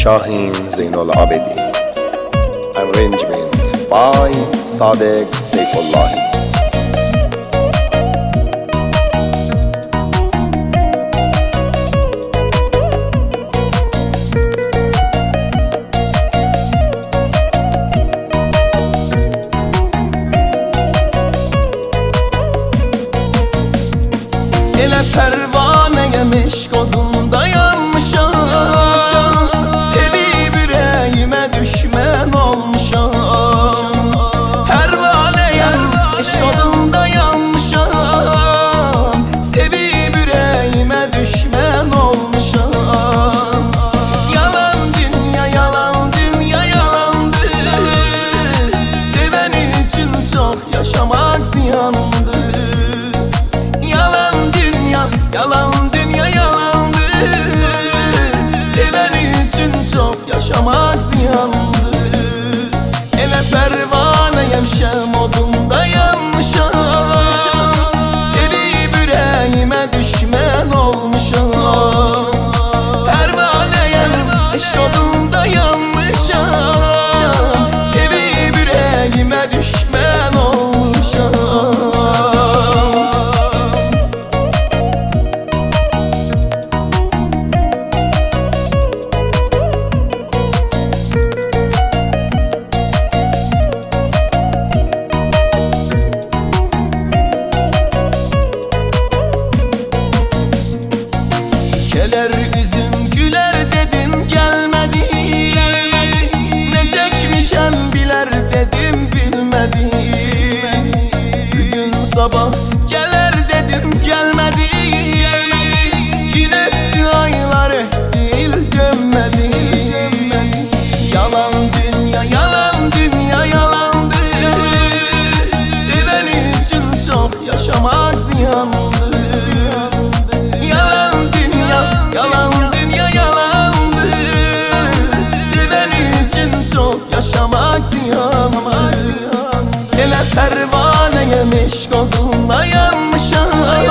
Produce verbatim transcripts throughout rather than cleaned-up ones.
Şahin Zeynul Abidin. Arrangement by Sadek Seyfullahi. Ele pervaneye meşk odunda yanmışam, sevip yüreğime düşman olmuşam. Pervaneye meşk odunda yanmışam, sevip yüreğime düşman olmuşam. Yalan dünya, yalan dünya, yalandı. Seven için çok yaşamak ziyandı. Yalan dünya, yalandı. Seven için çok yaşamak ziyandı. Ele pervaneyem şem odunda yanmışam, sevip yüreğime düşman olmuşam. Pervaneyem eşk odunda yanmışam, sevip yüreğime düşman olmuşam. Keler üzüm güler dedim gelmedi. Ne çekmişem biler dedim bilmedi. Bugün sabah gelir dedim gelmedi. Gün etti aylar değil dönmedi. Yalan dünya, yalan dünya, yalandı. Seven için çok yaşamak ziyandı. Yalan dünya, yalandı. Seven için çok yaşamak ziyandı. Ele pervaneye meşk odunda yanmışam,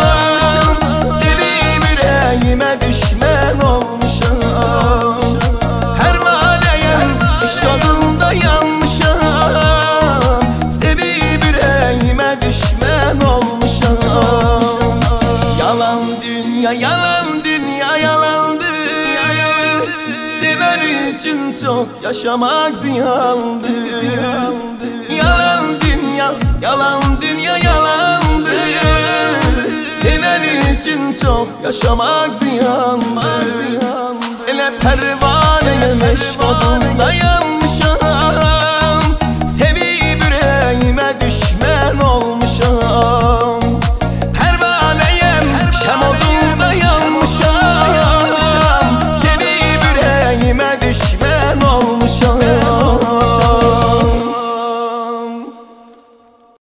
sevip yüreğime düşman olmuşam. Pervaneye meşk odunda yanmışam, sevip yüreğime düşman olmuşam. Yalan dünya, yalan dünya, yalandı. Seven için çok yaşamak ziyandı. Yalan dünya, yalan dünya, yalandı. Seven için çok yaşamak ziyandı. Ele pervaneye meşk odunda yandı.